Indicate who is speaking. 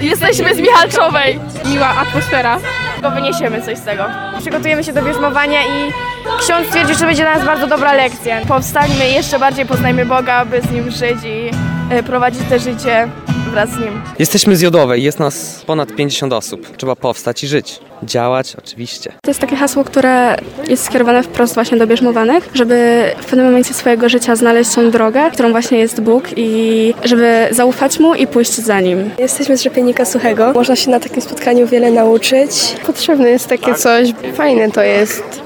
Speaker 1: Jesteśmy z Michalczowej.
Speaker 2: Miła atmosfera.
Speaker 1: Tylko wyniesiemy coś z tego. Przygotujemy się do bierzmowania i ksiądz twierdzi, że będzie dla nas bardzo dobra lekcja. Powstańmy i jeszcze bardziej poznajmy Boga, aby z Nim żyć i prowadzić te życie wraz z Nim.
Speaker 3: Jesteśmy z Jodowej, jest nas ponad 50 osób. Trzeba powstać i żyć. Działać oczywiście.
Speaker 4: To jest takie hasło, które jest skierowane wprost właśnie do bierzmowanych, żeby w pewnym momencie swojego życia znaleźć tą drogę, którą właśnie jest Bóg i żeby zaufać Mu i pójść za Nim.
Speaker 5: Jesteśmy z Rzepiennika Suchego. Można się na takim spotkaniu wiele nauczyć.
Speaker 2: Potrzebne jest takie coś. Fajne to jest.